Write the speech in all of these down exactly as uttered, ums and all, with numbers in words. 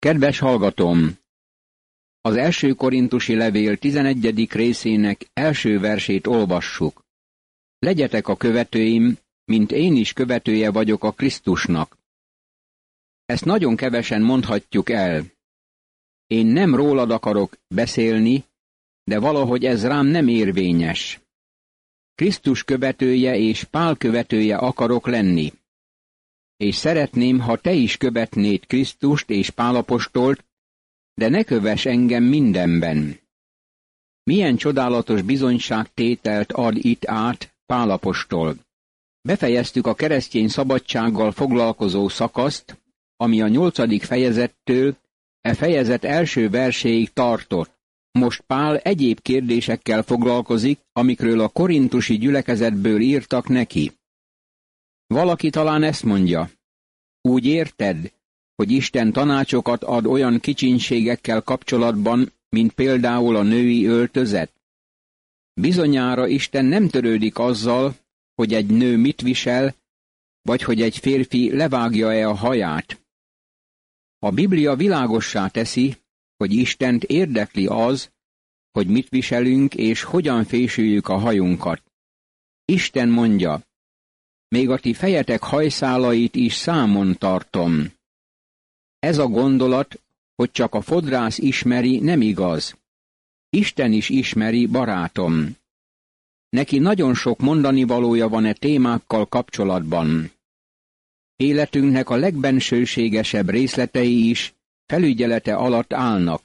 Kedves hallgatóm! Az első korintusi levél tizenegyedik részének első versét olvassuk. Legyetek a követőim, mint én is követője vagyok a Krisztusnak. Ezt nagyon kevesen mondhatjuk el. Én nem rólad akarok beszélni, de valahogy ez rám nem érvényes. Krisztus követője és Pál követője akarok lenni. És szeretném, ha te is követnéd Krisztust és Pál apostolt, de ne kövess engem mindenben. Milyen csodálatos bizonyságtételt ad itt át Pál apostol. Befejeztük a keresztény szabadsággal foglalkozó szakaszt, ami a nyolcadik fejezettől e fejezet első verséig tartott. Most Pál egyéb kérdésekkel foglalkozik, amikről a korintusi gyülekezetből írtak neki. Valaki talán ezt mondja: úgy érted, hogy Isten tanácsokat ad olyan kicsinségekkel kapcsolatban, mint például a női öltözet? Bizonyára Isten nem törődik azzal, hogy egy nő mit visel, vagy hogy egy férfi levágja-e a haját. A Biblia világossá teszi, hogy Istent érdekli az, hogy mit viselünk és hogyan fésüljük a hajunkat. Isten mondja: még a ti fejetek hajszálait is számon tartom. Ez a gondolat, hogy csak a fodrász ismeri, nem igaz. Isten is ismeri, barátom. Neki nagyon sok mondani valója van e témákkal kapcsolatban. Életünknek a legbensőségesebb részletei is felügyelete alatt állnak.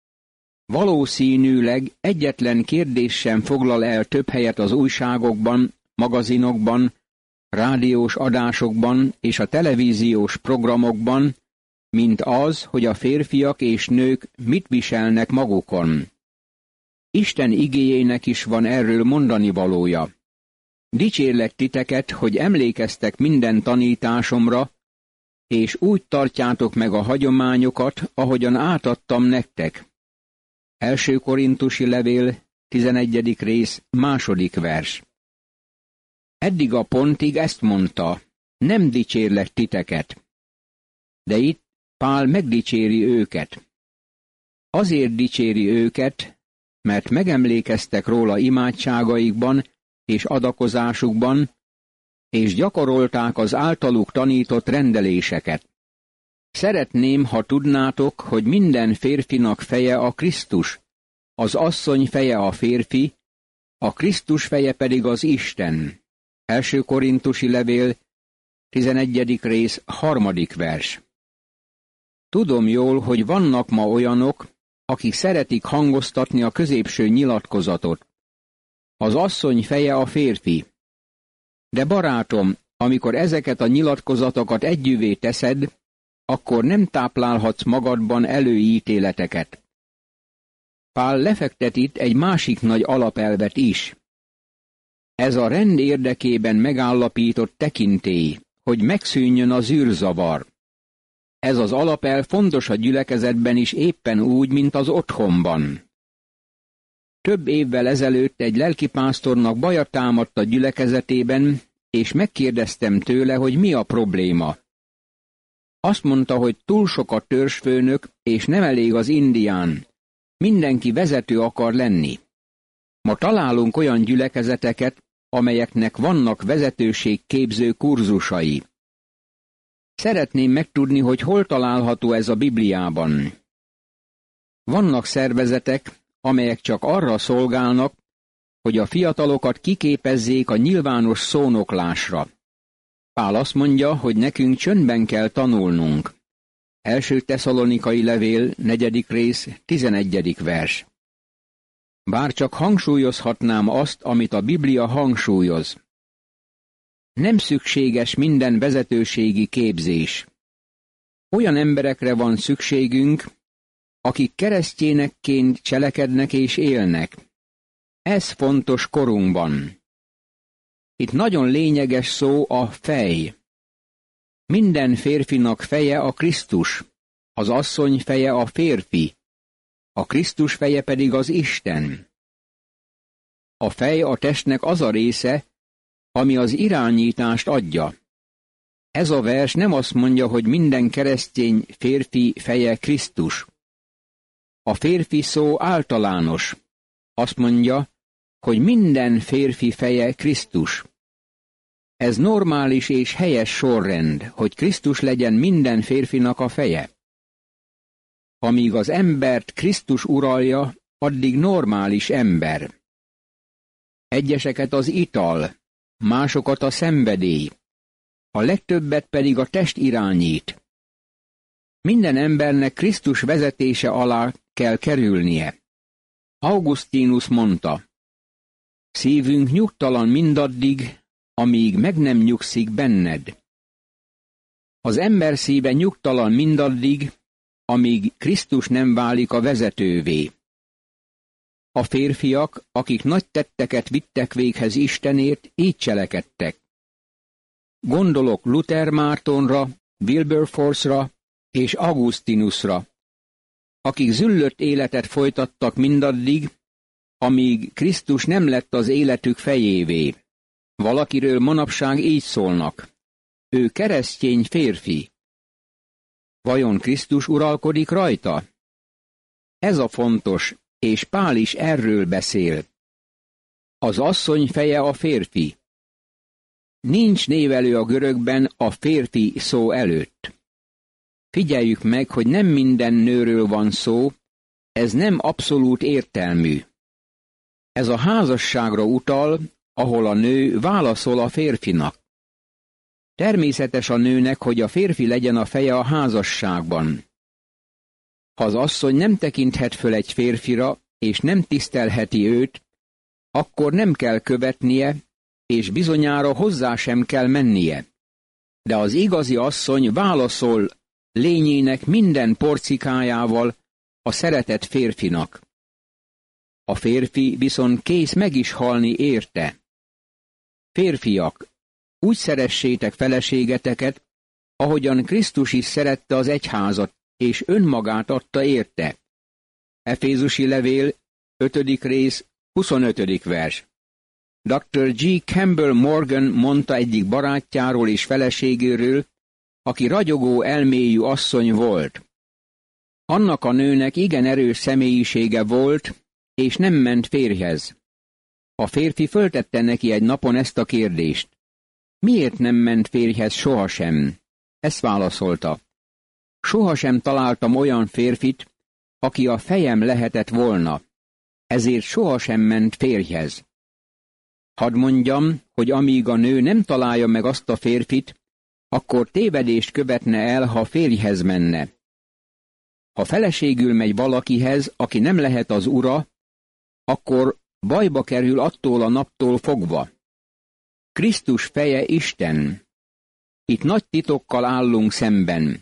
Valószínűleg egyetlen kérdés sem foglal el több helyet az újságokban, magazinokban, rádiós adásokban és a televíziós programokban, mint az, hogy a férfiak és nők mit viselnek magukon. Isten igéjének is van erről mondani valója. Dicsérlek titeket, hogy emlékeztek minden tanításomra, és úgy tartjátok meg a hagyományokat, ahogyan átadtam nektek. Első korintusi levél, tizenegyedik rész, második vers. Eddig a pontig ezt mondta: nem dicsérlek titeket. De itt Pál megdicséri őket. Azért dicséri őket, mert megemlékeztek róla imádságaikban és adakozásukban, és gyakorolták az általuk tanított rendeléseket. Szeretném, ha tudnátok, hogy minden férfinak feje a Krisztus, az asszony feje a férfi, a Krisztus feje pedig az Isten. Első korintusi levél, tizenegyedik rész, harmadik vers. Tudom jól, hogy vannak ma olyanok, akik szeretik hangoztatni a középső nyilatkozatot. Az asszony feje a férfi. De barátom, amikor ezeket a nyilatkozatokat együvé teszed, akkor nem táplálhatsz magadban előítéleteket. Pál lefektet itt egy másik nagy alapelvet is. Ez a rend érdekében megállapított tekintély, hogy megszűnjön a zűrzavar. Ez az alapelv fontos a gyülekezetben is éppen úgy, mint az otthonban. Több évvel ezelőtt egy lelkipásztornak baja támadt a gyülekezetében, és megkérdeztem tőle, hogy mi a probléma. Azt mondta, hogy túl sok a törzsfőnök, és nem elég az indián. Mindenki vezető akar lenni. Ma találunk olyan gyülekezeteket, amelyeknek vannak vezetőségképző kurzusai. Szeretném megtudni, hogy hol található ez a Bibliában. Vannak szervezetek, amelyek csak arra szolgálnak, hogy a fiatalokat kiképezzék a nyilvános szónoklásra. Pál azt mondja, hogy nekünk csöndben kell tanulnunk. Első Tesszalonikai levél, negyedik rész, tizenegyedik vers. Bár csak hangsúlyozhatnám azt, amit a Biblia hangsúlyoz. Nem szükséges minden vezetőségi képzés. Olyan emberekre van szükségünk, akik keresztényekként cselekednek és élnek. Ez fontos korunkban. Itt nagyon lényeges szó a fej. Minden férfinak feje a Krisztus, az asszony feje a férfi, a Krisztus feje pedig az Isten. A fej a testnek az a része, ami az irányítást adja. Ez a vers nem azt mondja, hogy minden keresztény férfi feje Krisztus. A férfi szó általános. Azt mondja, hogy minden férfi feje Krisztus. Ez normális és helyes sorrend, hogy Krisztus legyen minden férfinak a feje. Amíg az embert Krisztus uralja, addig normális ember. Egyeseket az ital, másokat a szenvedély, a legtöbbet pedig a test irányít. Minden embernek Krisztus vezetése alá kell kerülnie. Augustinus mondta, szívünk nyugtalan mindaddig, amíg meg nem nyugszik benned. Az ember szíve nyugtalan mindaddig, amíg Krisztus nem válik a vezetővé. A férfiak, akik nagy tetteket vittek véghez Istenért, így cselekedtek. Gondolok Luther Mártonra, Wilberforce-ra és Augustinusra, akik züllött életet folytattak mindaddig, amíg Krisztus nem lett az életük fejévé. Valakiről manapság így szólnak, ő keresztény férfi. Vajon Krisztus uralkodik rajta? Ez a fontos, és Pál is erről beszél. Az asszony feje a férfi. Nincs névelő a görögben a férfi szó előtt. Figyeljük meg, hogy nem minden nőről van szó, ez nem abszolút értelmű. Ez a házasságra utal, ahol a nő válaszol a férfinak. Természetes a nőnek, hogy a férfi legyen a feje a házasságban. Ha az asszony nem tekinthet föl egy férfira, és nem tisztelheti őt, akkor nem kell követnie, és bizonyára hozzá sem kell mennie. De az igazi asszony válaszol lényének minden porcikájával a szeretett férfinak. A férfi viszont kész meg is halni érte. Férfiak, úgy szeressétek feleségeteket, ahogyan Krisztus is szerette az egyházat, és önmagát adta érte. Efézusi levél, ötödik rész, huszonötödik vers. doktor G. Campbell Morgan mondta egyik barátjáról és feleségéről, aki ragyogó elmélyű asszony volt. Annak a nőnek igen erős személyisége volt, és nem ment férjhez. A férfi föltette neki egy napon ezt a kérdést. Miért nem ment férjhez sohasem? Ezt válaszolta. Sohasem találtam olyan férfit, aki a fejem lehetett volna. Ezért sohasem ment férjhez. Hadd mondjam, hogy amíg a nő nem találja meg azt a férfit, akkor tévedést követne el, ha férjhez menne. Ha feleségül megy valakihez, aki nem lehet az ura, akkor bajba kerül attól a naptól fogva. Krisztus feje Isten. Itt nagy titokkal állunk szemben.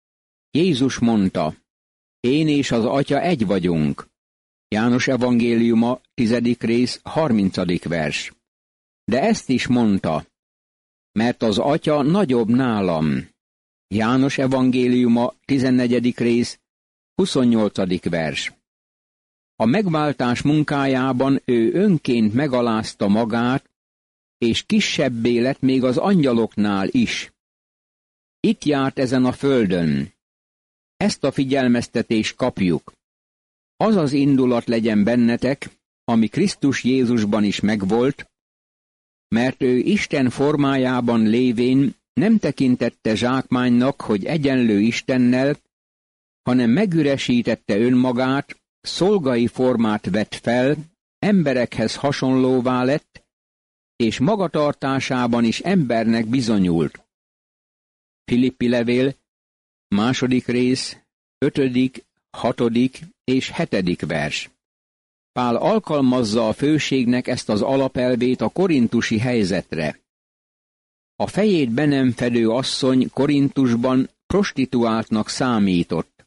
Jézus mondta, én és az Atya egy vagyunk. János evangéliuma, tizedik rész, harmincadik vers. De ezt is mondta, mert az Atya nagyobb nálam. János evangéliuma, tizennegyedik rész, huszonnyolcadik vers. A megváltás munkájában ő önként megalázta magát, és kisebbé lett még az angyaloknál is. Itt járt ezen a földön. Ezt a figyelmeztetést kapjuk. Az az indulat legyen bennetek, ami Krisztus Jézusban is megvolt, mert ő Isten formájában lévén nem tekintette zsákmánynak, hogy egyenlő Istennel, hanem megüresítette önmagát, szolgai formát vett fel, emberekhez hasonlóvá lett, és magatartásában is embernek bizonyult. Filippi levél, második rész, ötödik, hatodik és hetedik vers. Pál alkalmazza a főségnek ezt az alapelvét a korintusi helyzetre. A fejét be nem fedő asszony Korintusban prostituáltnak számított.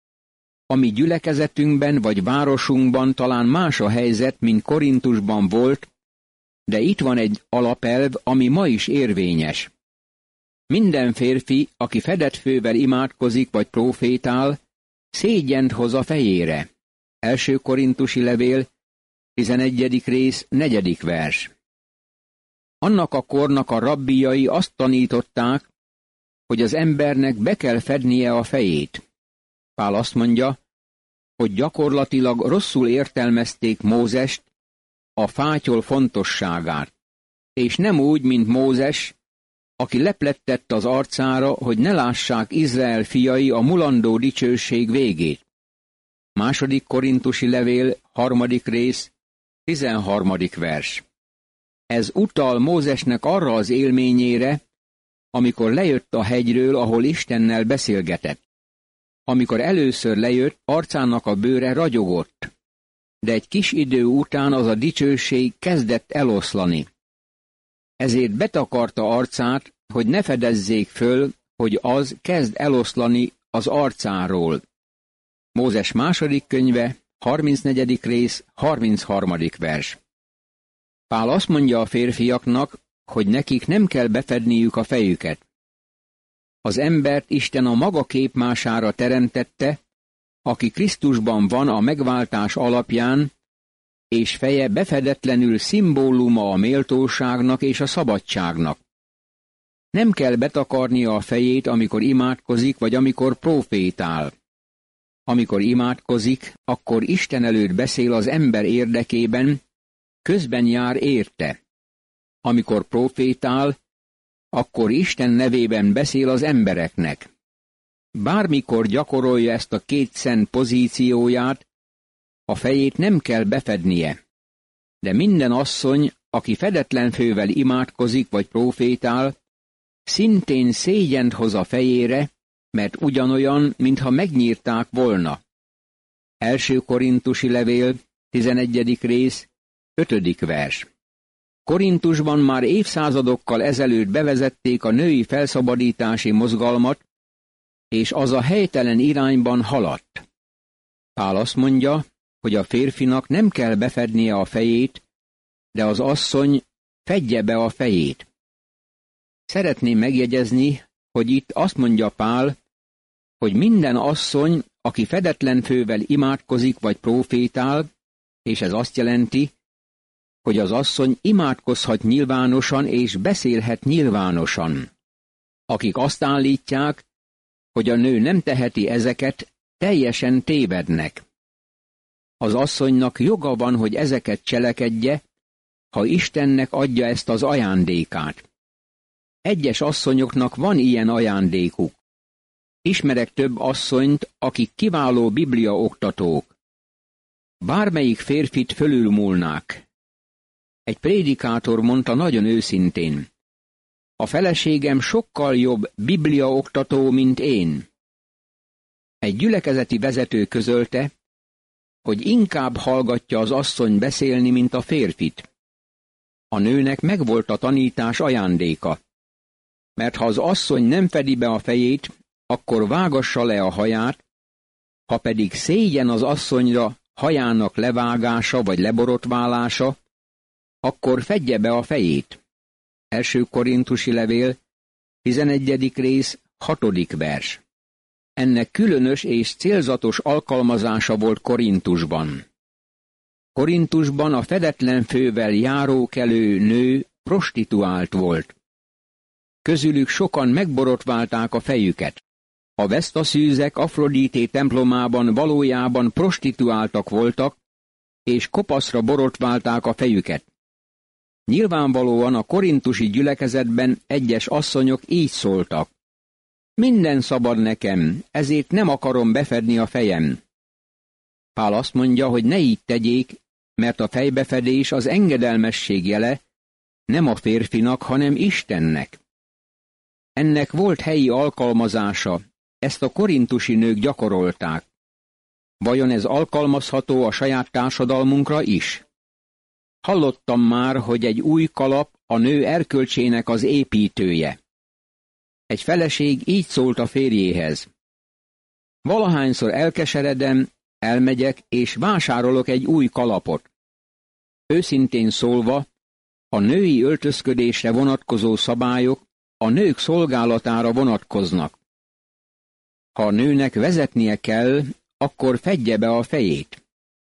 A mi gyülekezetünkben vagy városunkban talán más a helyzet, mint Korintusban volt, de itt van egy alapelv, ami ma is érvényes. Minden férfi, aki fedett fővel imádkozik vagy prófétál, szégyent hoz a fejére. Első korintusi levél, tizenegyedik rész, negyedik vers. Annak a kornak a rabbijai azt tanították, hogy az embernek be kell fednie a fejét. Pál azt mondja, hogy gyakorlatilag rosszul értelmezték Mózest, a fátyol fontosságát, és nem úgy, mint Mózes, aki leplettette az arcára, hogy ne lássák Izrael fiai a mulandó dicsőség végét. Második Korintusi levél, harmadik rész, tizenharmadik vers. Ez utal Mózesnek arra az élményére, amikor lejött a hegyről, ahol Istennel beszélgetett. Amikor először lejött, arcának a bőre ragyogott, de egy kis idő után az a dicsőség kezdett eloszlani. Ezért betakarta arcát, hogy ne fedezzék föl, hogy az kezd eloszlani az arcáról. Mózes második könyve, harmincnegyedik rész, harmincharmadik vers. Pál azt mondja a férfiaknak, hogy nekik nem kell befedniük a fejüket. Az embert Isten a maga képmására teremtette, aki Krisztusban van a megváltás alapján, és feje befedetlenül szimbóluma a méltóságnak és a szabadságnak. Nem kell betakarnia a fejét, amikor imádkozik, vagy amikor prófétál. Amikor imádkozik, akkor Isten előtt beszél az ember érdekében, közben jár érte. Amikor prófétál, akkor Isten nevében beszél az embereknek. Bármikor gyakorolja ezt a két szent pozícióját, a fejét nem kell befednie. De minden asszony, aki fedetlen fővel imádkozik vagy prófétál, szintén szégyent hoz a fejére, mert ugyanolyan, mintha megnyírták volna. Első Korintusi levél, tizenegyedik rész, ötödik vers. Korintusban már évszázadokkal ezelőtt bevezették a női felszabadítási mozgalmat, és az a helytelen irányban haladt. Pál azt mondja, hogy a férfinak nem kell befednie a fejét, de az asszony fedje be a fejét. Szeretném megjegyezni, hogy itt azt mondja Pál, hogy minden asszony, aki fedetlen fővel imádkozik vagy prófétál, és ez azt jelenti, hogy az asszony imádkozhat nyilvánosan és beszélhet nyilvánosan. Akik azt állítják, hogy a nő nem teheti ezeket, teljesen tévednek. Az asszonynak joga van, hogy ezeket cselekedje, ha Istennek adja ezt az ajándékát. Egyes asszonyoknak van ilyen ajándékuk. Ismerek több asszonyt, akik kiváló bibliaoktatók. Bármelyik férfit fölülmúlnák. Egy prédikátor mondta nagyon őszintén: a feleségem sokkal jobb bibliaoktató, mint én. Egy gyülekezeti vezető közölte, hogy inkább hallgatja az asszony beszélni, mint a férfit. A nőnek megvolt a tanítás ajándéka. Mert ha az asszony nem fedi be a fejét, akkor vágassa le a haját, ha pedig szégyen az asszonyra hajának levágása vagy leborotválása, akkor fedje be a fejét. Első Korintusi levél, tizenegyedik rész, hatodik vers. Ennek különös és célzatos alkalmazása volt Korintusban. Korintusban a fedetlen fővel járókelő nő prostituált volt. Közülük sokan megborotválták a fejüket. A vesztaszűzek Afrodité templomában valójában prostituáltak voltak, és kopaszra borotválták a fejüket. Nyilvánvalóan a korintusi gyülekezetben egyes asszonyok így szóltak: minden szabad nekem, ezért nem akarom befedni a fejem. Pál azt mondja, hogy ne így tegyék, mert a fejbefedés az engedelmesség jele, nem a férfinak, hanem Istennek. Ennek volt helyi alkalmazása, ezt a korintusi nők gyakorolták. Vajon ez alkalmazható a saját társadalmunkra is? Hallottam már, hogy egy új kalap a nő erkölcsének az építője. Egy feleség így szólt a férjéhez: valahányszor elkeseredem, elmegyek és vásárolok egy új kalapot. Őszintén szólva, a női öltözködésre vonatkozó szabályok a nők szolgálatára vonatkoznak. Ha a nőnek vezetnie kell, akkor fedje be a fejét.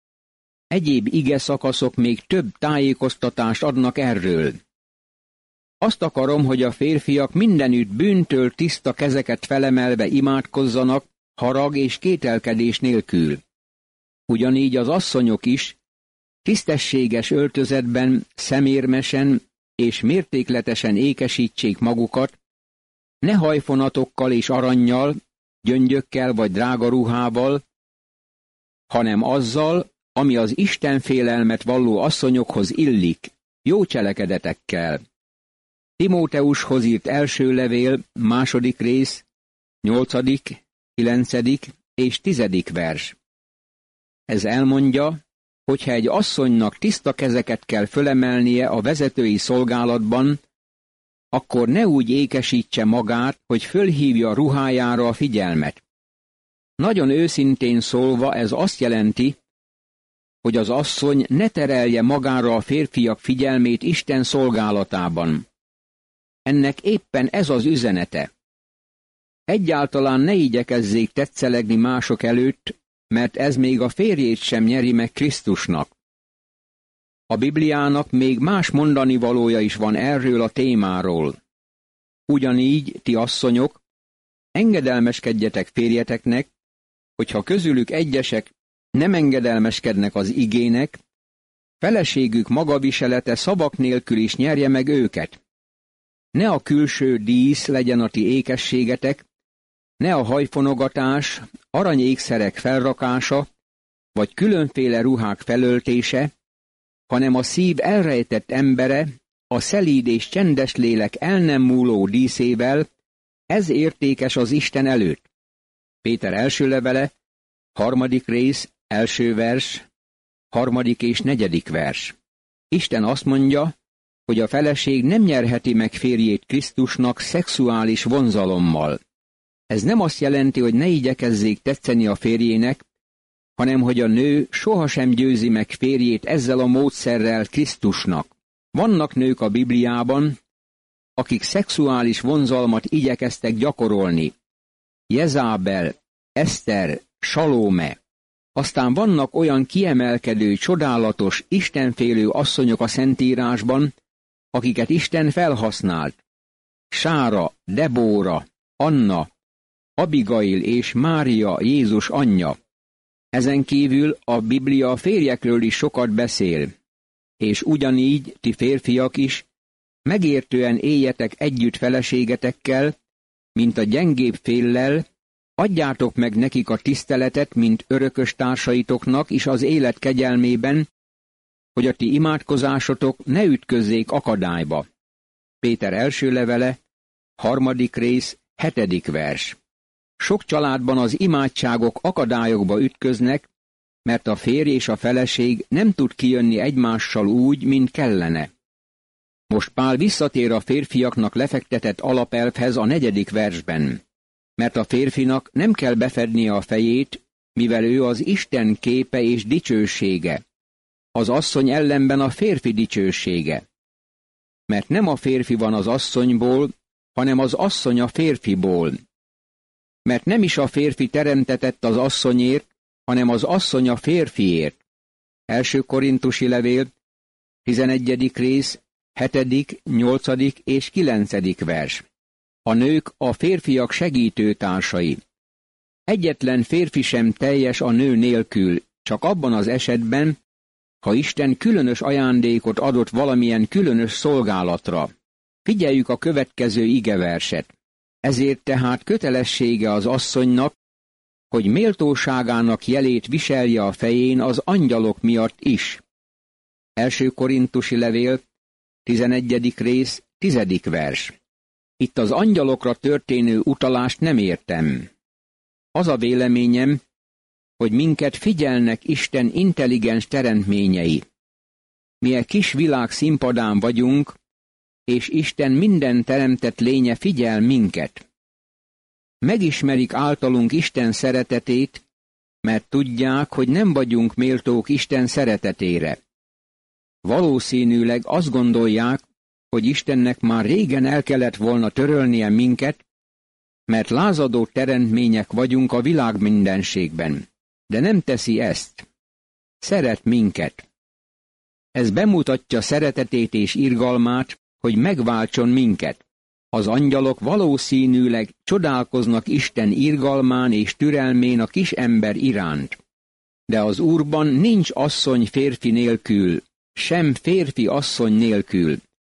Egyéb ige szakaszok még több tájékoztatást adnak erről. Azt akarom, hogy a férfiak mindenütt bűntől tiszta kezeket felemelve imádkozzanak, harag és kételkedés nélkül. Ugyanígy az asszonyok is, tisztességes öltözetben, szemérmesen és mértékletesen ékesítsék magukat, ne hajfonatokkal és arannyal, gyöngyökkel vagy drága ruhával, hanem azzal, ami az istenfélelmet valló asszonyokhoz illik, jó cselekedetekkel. Timóteushoz írt első levél, második rész, nyolcadik, kilencedik és tizedik vers. Ez elmondja, hogyha egy asszonynak tiszta kezeket kell fölemelnie a vezetői szolgálatban, akkor ne úgy ékesítse magát, hogy fölhívja ruhájára a figyelmet. Nagyon őszintén szólva ez azt jelenti, hogy az asszony ne terelje magára a férfiak figyelmét Isten szolgálatában. Ennek éppen ez az üzenete. Egyáltalán ne igyekezzék tetszelegni mások előtt, mert ez még a férjét sem nyeri meg Krisztusnak. A Bibliának még más mondani valója is van erről a témáról. Ugyanígy, ti asszonyok, engedelmeskedjetek férjeteknek, hogyha közülük egyesek nem engedelmeskednek az igének, feleségük magaviselete szavak nélkül is nyerje meg őket. Ne a külső dísz legyen a ti ékességetek, ne a hajfonogatás, aranyékszerek felrakása, vagy különféle ruhák felöltése, hanem a szív elrejtett embere, a szelíd és csendes lélek el nem múló díszével, ez értékes az Isten előtt. Péter első levele, harmadik rész, első vers, harmadik és negyedik vers. Isten azt mondja, hogy a feleség nem nyerheti meg férjét Krisztusnak szexuális vonzalommal. Ez nem azt jelenti, hogy ne igyekezzék tetszeni a férjének, hanem hogy a nő sohasem győzi meg férjét ezzel a módszerrel Krisztusnak. Vannak nők a Bibliában, akik szexuális vonzalmat igyekeztek gyakorolni. Jezábel, Eszter, Salóme. Aztán vannak olyan kiemelkedő, csodálatos, istenfélő asszonyok a Szentírásban, akiket Isten felhasznált. Sára, Debóra, Anna, Abigail és Mária, Jézus anyja. Ezen kívül a Biblia a férjekről is sokat beszél, és ugyanígy ti férfiak is megértően éljetek együtt feleségetekkel, mint a gyengébb féllel, adjátok meg nekik a tiszteletet, mint örökös társaitoknak is az élet kegyelmében, hogy a ti imádkozásotok ne ütközzék akadályba. Péter első levele, harmadik rész, hetedik vers. Sok családban az imádságok akadályokba ütköznek, mert a férj és a feleség nem tud kijönni egymással úgy, mint kellene. Most Pál visszatér a férfiaknak lefektetett alapelvhez a negyedik versben, mert a férfinak nem kell befednie a fejét, mivel ő az Isten képe és dicsősége, az asszony ellenben a férfi dicsősége. Mert nem a férfi van az asszonyból, hanem az asszony a férfiból. Mert nem is a férfi teremtetett az asszonyért, hanem az asszony a férfiért. Első Korintusi levél, tizenegyedik rész, hetedik, nyolcadik és kilencedik vers. A nők a férfiak segítőtársai. Egyetlen férfi sem teljes a nő nélkül, csak abban az esetben, ha Isten különös ajándékot adott valamilyen különös szolgálatra. Figyeljük a következő igeverset. Ezért tehát kötelessége az asszonynak, hogy méltóságának jelét viselje a fején az angyalok miatt is. Első Korintusi levél, tizenegyedik rész, tizedik vers. Itt az angyalokra történő utalást nem értem. Az a véleményem, hogy minket figyelnek Isten intelligens teremtményei. Mi egy kis világ színpadán vagyunk, és Isten minden teremtett lénye figyel minket. Megismerik általunk Isten szeretetét, mert tudják, hogy nem vagyunk méltók Isten szeretetére. Valószínűleg azt gondolják, hogy Istennek már régen el kellett volna törölnie minket, mert lázadó teremtmények vagyunk a világ mindenségben. De nem teszi ezt. Szeret minket. Ez bemutatja szeretetét és irgalmát, hogy megváltson minket. Az angyalok valószínűleg csodálkoznak Isten irgalmán és türelmén a kis ember iránt. De az Úrban nincs asszony férfi nélkül, sem férfi asszony nélkül.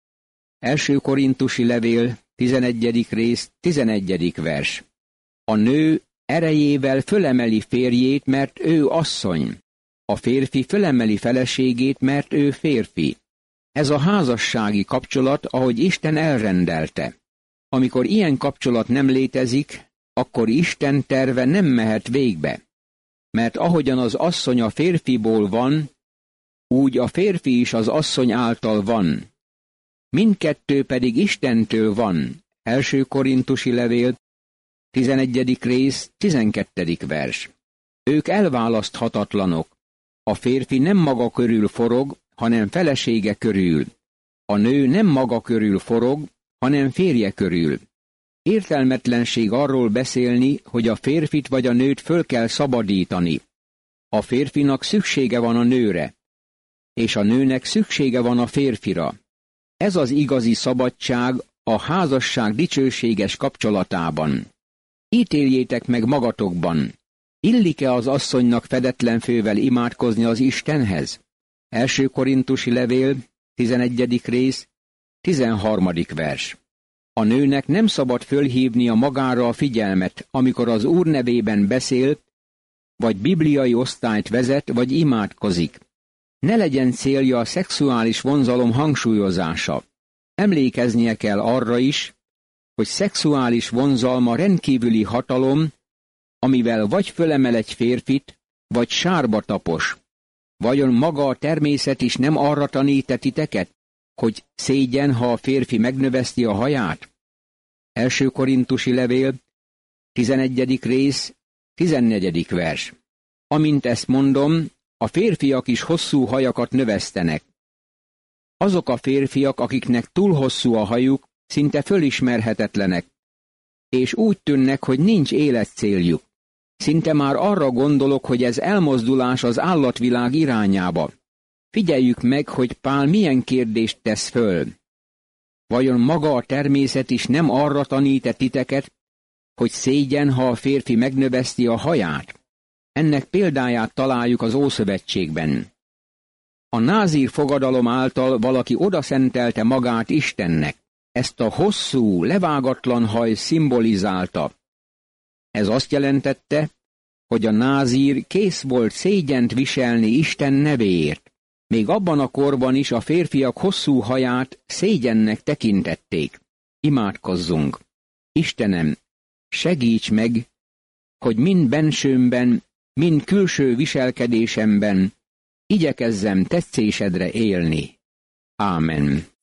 Első Korintusi levél, tizenegyedik rész, tizenegyedik vers. A nő erejével fölemeli férjét, mert ő asszony. A férfi fölemeli feleségét, mert ő férfi. Ez a házassági kapcsolat, ahogy Isten elrendelte. Amikor ilyen kapcsolat nem létezik, akkor Isten terve nem mehet végbe. Mert ahogyan az asszony a férfiból van, úgy a férfi is az asszony által van. Mindkettő pedig Istentől van. Első Korintusi levél, tizenegyedik rész, tizenkettedik vers. Ők elválaszthatatlanok. A férfi nem maga körül forog, hanem felesége körül. A nő nem maga körül forog, hanem férje körül. Értelmetlenség arról beszélni, hogy a férfit vagy a nőt föl kell szabadítani. A férfinak szüksége van a nőre, és a nőnek szüksége van a férfira. Ez az igazi szabadság a házasság dicsőséges kapcsolatában. Ítéljétek meg magatokban. Illik-e az asszonynak fedetlen fővel imádkozni az Istenhez? Első Korintusi levél, tizenegyedik rész, tizenharmadik vers. A nőnek nem szabad fölhívnia magára a figyelmet, amikor az Úr nevében beszél, vagy bibliai osztályt vezet, vagy imádkozik. Ne legyen célja a szexuális vonzalom hangsúlyozása. Emlékeznie kell arra is, hogy szexuális vonzalma rendkívüli hatalom, amivel vagy fölemel egy férfit, vagy sárba tapos. Vajon maga a természet is nem arra tanít titeket, hogy szégyen, ha a férfi megnöveszti a haját? Első Korintusi levél, tizenegyedik rész, tizennegyedik vers. Amint ezt mondom, a férfiak is hosszú hajakat növesztenek. Azok a férfiak, akiknek túl hosszú a hajuk, szinte fölismerhetetlenek, és úgy tűnnek, hogy nincs életcéljuk. Szinte már arra gondolok, hogy ez elmozdulás az állatvilág irányába. Figyeljük meg, hogy Pál milyen kérdést tesz föl. Vajon maga a természet is nem arra tanít-e titeket, hogy szégyen, ha a férfi megnöveszti a haját? Ennek példáját találjuk az Ószövetségben. A názír fogadalom által valaki odaszentelte magát Istennek. Ezt a hosszú, levágatlan haj szimbolizálta. Ez azt jelentette, hogy a názír kész volt szégyent viselni Isten nevéért. Még abban a korban is a férfiak hosszú haját szégyennek tekintették. Imádkozzunk! Istenem, segíts meg, hogy mind bensőmben, mind külső viselkedésemben igyekezzem tetszésedre élni. Ámen.